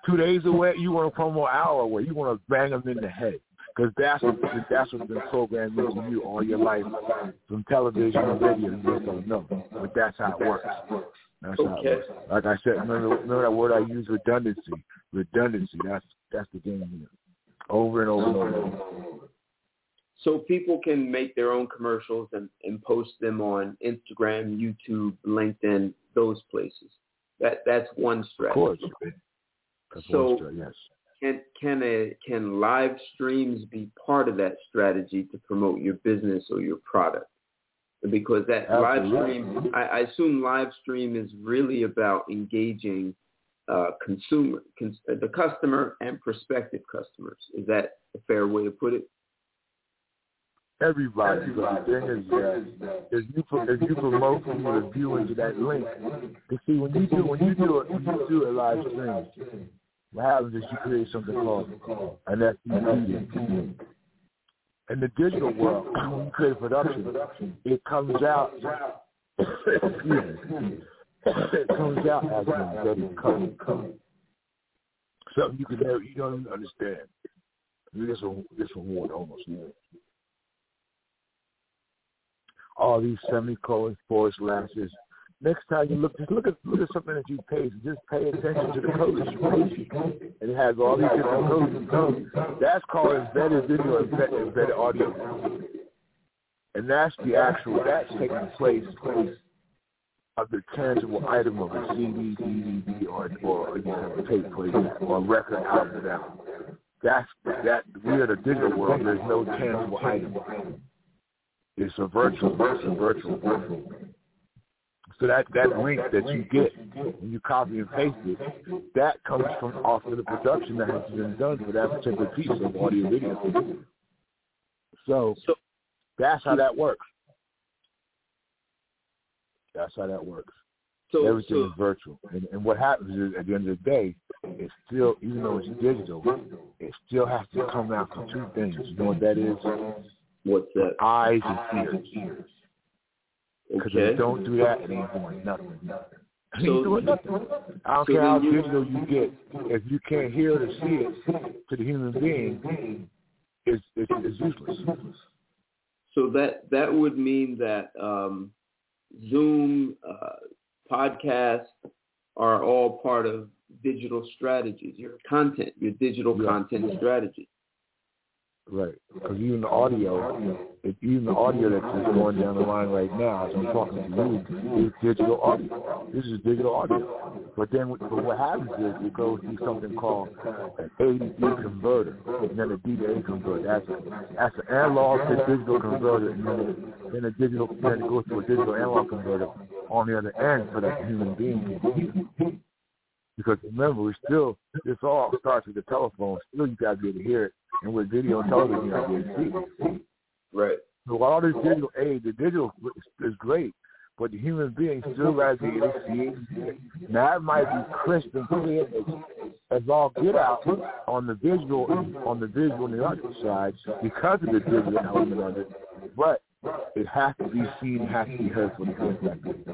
S3: two days away. You want to promo an hour away. You want to bang them in the head. Because that's what, that's what's been programmed into you all your life from television and radio. You just don't know. But that's how it works. That's how it works. Like I said, remember, remember that word I used, redundancy. Redundancy. That's that's the game here. Over and over and over.
S2: So people can make their own commercials and, and post them on Instagram, YouTube, LinkedIn, those places. That That's one strategy.
S3: Of course. That's
S2: so
S3: one strategy, yes.
S2: Can can a can live streams be part of that strategy to promote your business or your product? Because that Absolutely. live stream, I, I assume live stream is really about engaging uh, consumer, cons- the customer and prospective customers. Is that a fair way to put it?
S3: Everybody. But the thing is that if you if you promote people to view into that link, you see when you do when you do it when you do a live stream. What happens is you create something called an S C P. In the digital world, when you create a production, it comes out, excuse me, it comes out as an embedded code. Something you can never, you don't even understand. This one, this one won't almost. All these semicolons, forward slashes. Next time you look, just look at look at something that you pay. Just pay attention to the codes, and it has all these different codes. That's called embedded video, embedded, embedded audio, and that's the actual that's taking place of the tangible item of a C D, D V D, or or you know, a tape player or a record album. Now, that's that we are the digital world. There's no tangible item. It's a virtual. It's a virtual. So that, that link that you get when you copy and paste it, that comes from off of the production that has been done for that particular piece of audio video. So, so that's how that works. That's how that works. So everything so, is virtual. And, and what happens is at the end of the day, it's still, even though it's digital, it still has to come out from two things. You know what that is?
S2: What's that?
S3: Eyes and ears. Because okay. if you don't do that, it ain't doing nothing. It ain't doing nothing. I don't so care how you, digital you get. If you can't hear it or see it to the human being, it's, it's, it's useless.
S2: So that that would mean that um, Zoom, uh, podcasts are all part of digital strategies, your content, your digital yeah. content strategy.
S3: Right, because even the audio, it, even the audio that's going down the line right now, as I'm talking to you, is digital audio. This is digital audio. But then but what happens is it goes through something called an A to D converter, and then a D to A converter. That's, a, that's an analog to digital converter, and then, then a digital, then it goes to a digital analog converter on the other end so that the human being can hear. Because remember, we still, this all starts with the telephone. Still, you got to be able to hear it. And with video and television, you got to be able to see it.
S2: Right.
S3: So all this digital aid, the digital is great, but the human being still got to be able to see it. Now, it might be crisp and clear as all get out on the visual, on the visual and the audio side because of the digital element of it, but it has to be seen, has to be heard for the perspective.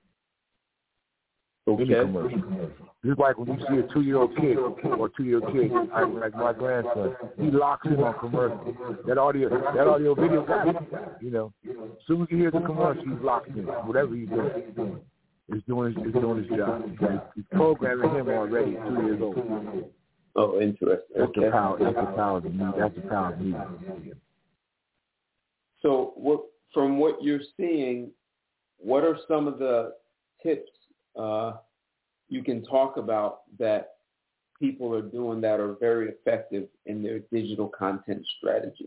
S2: Okay.
S3: Any commercial. Just like when you see a two-year-old kid or two-year-old kid, like my grandson, he locks in on commercial. That audio, that audio video guy, you know, as soon as he hears the commercial, he's locked in. Whatever he's doing, he's doing his, he's doing his job. He's programming him already at two years old.
S2: Oh, interesting.
S3: That's
S2: okay.
S3: the power. That's the power of the That's the power of media.
S2: So, what from what you're seeing, what are some of the tips Uh, you can talk about that people are doing that are very effective in their digital content strategy?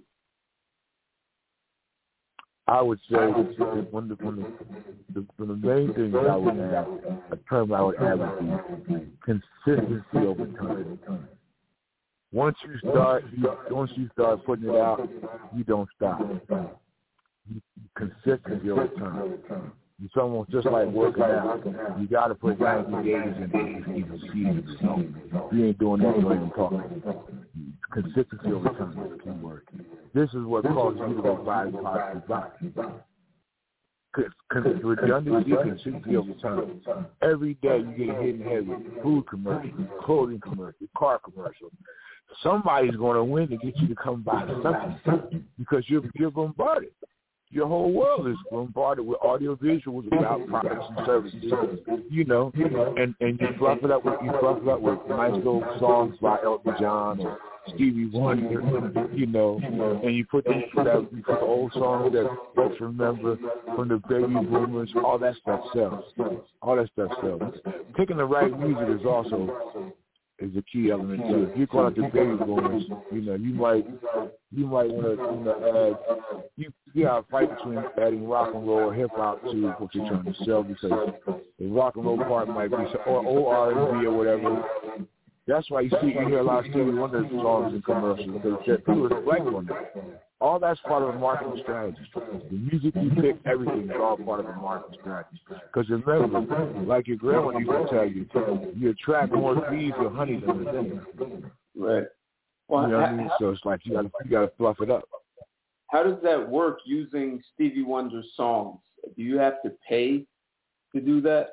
S3: I would say one of the, one of the, the, the main things I would add, a term I would add would be consistency over time. Once you start, you, once you start putting it out, you don't stop. You, consistency over time. It's almost just like working out. You got to put ninety days in to even see the result. If you ain't doing that, you ain't even talking. Consistency over time is the key word. This is what causes you to go buy positive vibes. redundancy, consistency over time. Every day you get hit in the head with food commercial, clothing commercial, car commercial. Somebody's going to win to get you to come buy something because you're you're bombarded. Your whole world is bombarded with audio visuals about products and services, you know, and, and you fluff it up with you fluff it up with nice little songs by Elton John or Stevie Wonder, you know, and you put these that you put the old songs that folks remember from the baby boomers. All that stuff sells. All that stuff sells. Picking the right music is also is a key element too. If you're going after baby boomers, you know, you might you might want to you know add you you got a fight between adding rock and roll or hip hop to what you're trying to sell because the rock and roll part might be or, or R and B or whatever. That's why you see you hear a lot of Stevie Wonder songs in commercials because people reflect on that. All that's part of a marketing strategy. The music you pick, everything is all part of a marketing strategy. Because remember, like your grandma used to tell you, you attract more bees with honey than with them.
S2: Right. Well,
S3: you know what I mean?
S2: How,
S3: so it's like you got you got to fluff it up.
S2: How does that work using Stevie Wonder's songs? Do you have to pay to do that?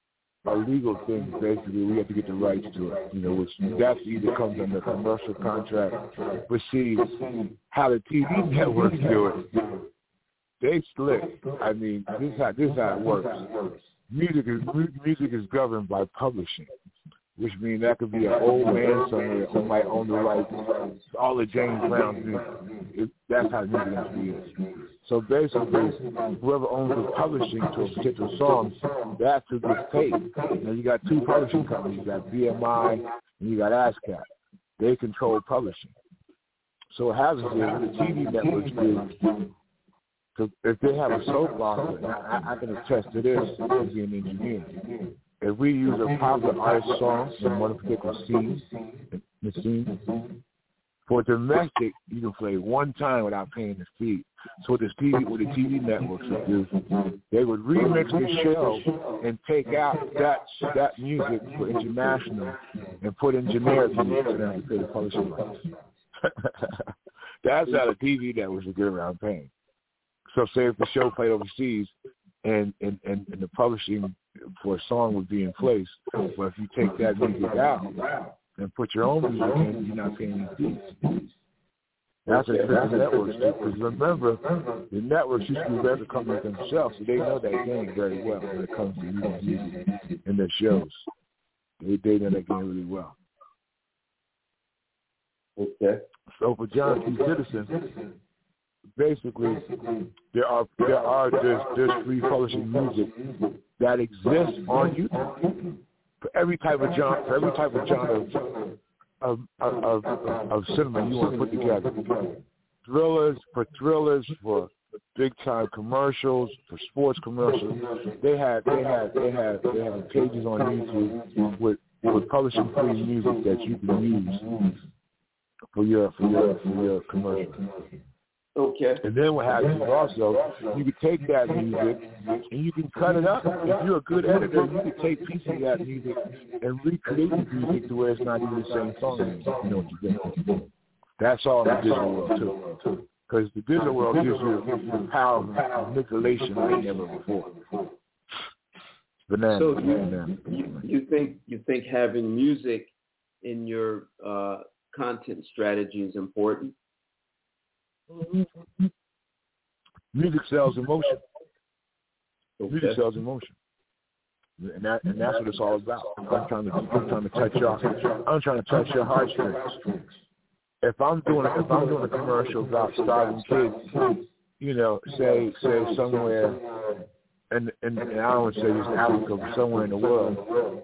S3: A legal thing, basically, we have to get the rights to it, you know, which that either comes under commercial contract. But see, how the T V networks do it, they slick. I mean, this is how, this is how it works. Music is music is governed by publishing, which means that could be an old man somewhere who might own the rights, all of James Brown's music. It, that's how music industry is. So basically, whoever owns the publishing to a particular song, that's who gets paid. Now you got two publishing companies, you got B M I and you got ASCAP. They control publishing. So what happens is the T V networks do, cause if they have a soap opera, I, I can attest to this as being an engineer. If we use a popular artist song in one particular scene, the scene, for domestic, you can play one time without paying the fee. So what the T V, what the T V networks would do, they would remix the show and take out that that music for international and put in generic music so they have to pay the publishing rights. That's how the T V networks would get around paying. So say if the show played overseas and, and, and, and the publishing for a song would be in place, but if you take that music out and put your own music in, you're not paying any fees. That's what the networks do. Because remember, the networks used to be record companies themselves, so they know that game very well when it comes to using music in their shows. They, they know that game really well.
S2: Okay.
S3: So for John T. Citizen, basically, there are there are there's, there's free publishing music that exists on YouTube for every type of genre, for every type of genre of of, of, of, of cinema you want to put together. Thrillers for thrillers, for big time commercials, for sports commercials. They have they have they have they have pages on YouTube with with publishing free music that you can use for your for your for your commercial.
S2: Okay.
S3: And then what happens is also, you can take that music and you can cut it up. If you're a good editor, you can take pieces of that music and recreate the music to where it's not even the same song anymore. You know what you get. That's all in the digital world too. Because the digital world gives you the power of manipulation like never before. Banana,
S2: so
S3: banana.
S2: You, you think you think having music in your uh, content strategy is important?
S3: Mm-hmm. Music sells emotion.
S2: Okay.
S3: Music sells emotion, and that and that's what it's all about. I'm trying to I'm trying to touch your I'm trying to touch your heartstrings. If I'm doing if I'm doing a commercial about starving kids, you know, say say somewhere, and and, and I don't want to say just Africa, but somewhere in the world.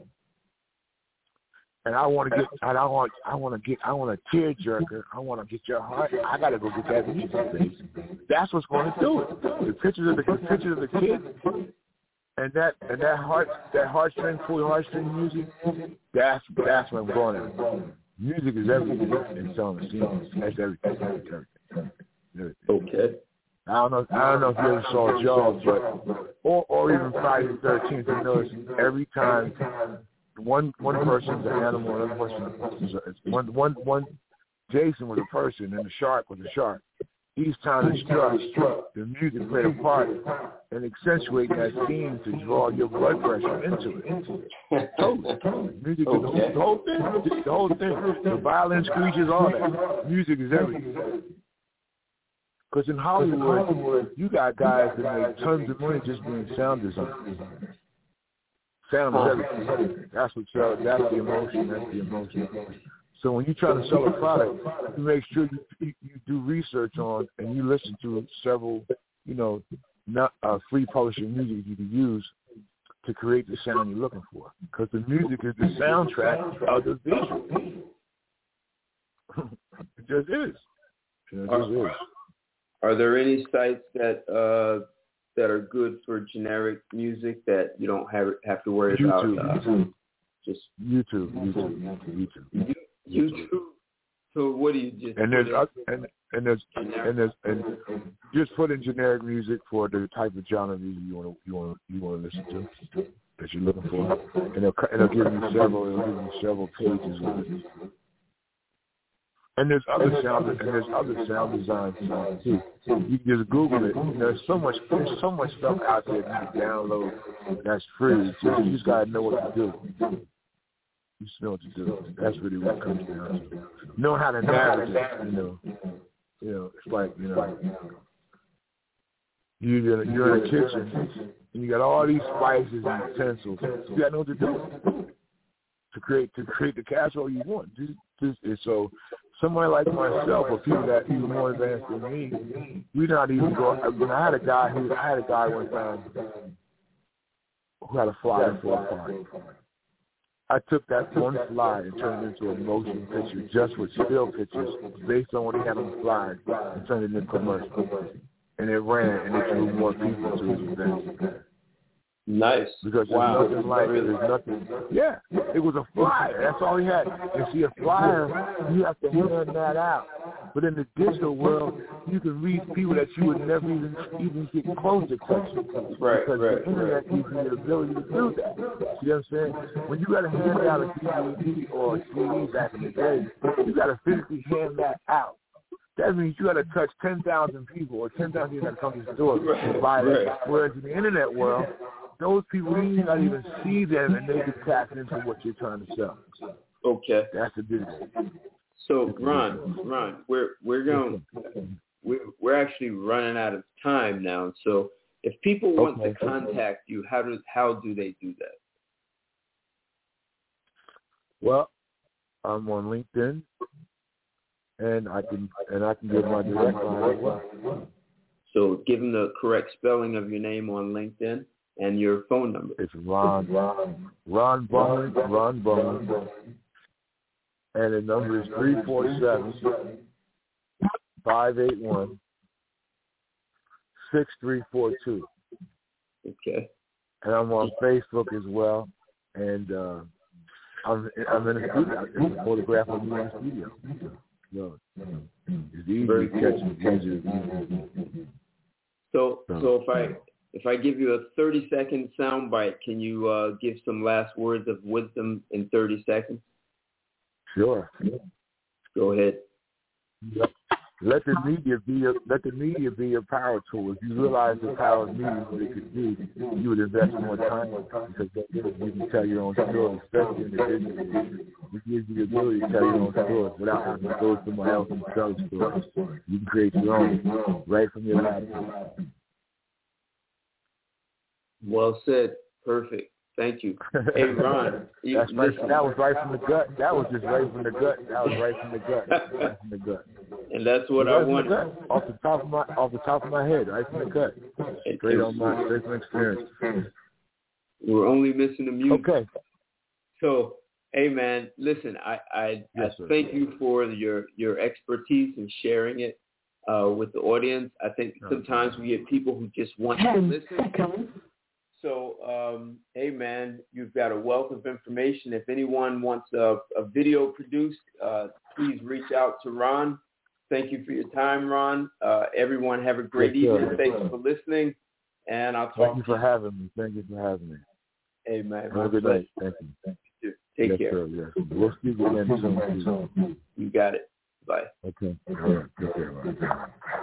S3: And I want to get, and I want, I want to get, I want a tearjerker. I want to get your heart. I gotta go get that music, baby. That's what's going to do it. The pictures of the, the pictures of the kid, and that, and that heart, that heartstring, full heartstring music. That's that's what I'm going at. Music is everything in selling the scene. That's everything. everything. everything.
S2: Okay.
S3: I don't know. I don't know if you ever saw Jaws, but or or even Friday the thirteenth. You notice every time. One one person's an animal, another person is a, one one one. Jason was a person, and the shark was a shark. each time it struck, the music played a part in accentuating that theme to draw your blood pressure into it. Totally. Music is the whole thing. The whole thing. The violin screeches, all that. Music is everything. Because in Hollywood, you got guys that make tons of money just doing sound design. Sound is everything. That's what sells. That's the emotion. That's the emotion. So when you try to sell a product, you make sure you, you, you do research on and you listen to several, you know, not uh, free publishing music you can use to create the sound you're looking for. Because the music is the soundtrack of the visual. It just is. It just
S2: are,
S3: is.
S2: Are there any sites that uh, that are good for generic music that you don't have have to worry
S3: YouTube,
S2: about? Uh,
S3: YouTube.
S2: Just
S3: YouTube, YouTube, YouTube.
S2: YouTube. YouTube. So what do you just?
S3: And there's uh, and and there's and there's and just put in generic music for the type of genre music you want to you want you want to listen to that you're looking for, and it'll, it'll give you several it'll give you several pages of it. And there's other sound and there's other sound design too. You can just Google it. And there's so much there's so much stuff out there that you can download that's free. So you just gotta know what to do. You just know what to do. That's really what it comes down to. Know how to navigate. You know, you know. It's like you know, you're you're in a kitchen and you got all these spices and utensils. You got to know what to do to create to create the casserole you want. Just, just, so somebody like myself, or people that even more advanced than me, we not even go. I had a guy who I had a guy one time who had a flyer for a party. I took that one flyer and turned it into a motion picture just with still pictures based on what he had on the flyer and turned it into a commercial. And it ran and it drew more people to his event.
S2: Nice.
S3: Because
S2: wow.
S3: there's nothing like it. There's nothing. Yeah, it was a flyer. That's all he had. And see, a flyer, you have to hand that out. But in the digital world, you can reach people that you would never even even get close to touching.
S2: Right,
S3: because
S2: right,
S3: the internet gives you the ability to do that. You know what I'm saying? When you got to hand out a D V D or a C D back in the day, you got to physically hand that out. That means you got to touch ten thousand people, or ten thousand people that come to the store and buy that. Right. Whereas in the internet world, those people, you may not even see them, and they can tap into what you're trying to sell.
S2: Okay.
S3: That's the digital.
S2: So, Ron, Ron, we're we're going we're we're actually running out of time now. So, if people want okay. to contact you, how do how do they do that?
S3: Well, I'm on LinkedIn, and I can and I can give my direct line as well.
S2: So, give them the correct spelling of your name on LinkedIn and your phone number.
S3: It's Ron Ron Ron Bowman Ron Bowman. And the number is three four seven, five eight one, six three four two.
S2: Okay.
S3: And I'm on Facebook as well. And uh, I'm I'm in a studio. It's a photograph of me in the studio. So it's easy to catch me.
S2: So so if I if I give you a thirty second sound bite, can you uh, give some last words of wisdom in thirty seconds?
S3: Sure.
S2: Go ahead.
S3: Let the media be your let the media be your power tool. If you realize the power of media, what it could do, you would invest more time because you can tell your own story, especially in the business. It gives you the ability to tell your own story without having to go to someone else and tell the story. You can create your own right from your laptop.
S2: Well said. Perfect. Thank you. Hey, Ron. You,
S3: That's right. That was right from the gut. That was just right from the gut. That was right from the gut. Right from the gut.
S2: And that's what
S3: right
S2: I want.
S3: Off the top of my off the top of my head, right from the gut. Straight on my straight from experience.
S2: We're only missing the music.
S3: Okay.
S2: So, hey, man, listen. I I,
S3: yes,
S2: I thank you for your your expertise and sharing it uh, with the audience. I think sometimes we get people who just want to listen. So, um, hey, man, you've got a wealth of information. If anyone wants a, a video produced, uh, please reach out to Ron. Thank you for your time, Ron. Uh, everyone have a great
S3: Thank
S2: evening.
S3: You.
S2: Thanks for listening. And I'll talk
S3: Thank you
S2: to
S3: for having me. Thank you for having me.
S2: Hey, man.
S3: Have a good night. Thank you. Thank
S2: you. Take
S3: yes,
S2: care.
S3: Sir, yes. We'll speak again soon.
S2: You got it. Bye.
S3: Okay. All right. Take care. Bye.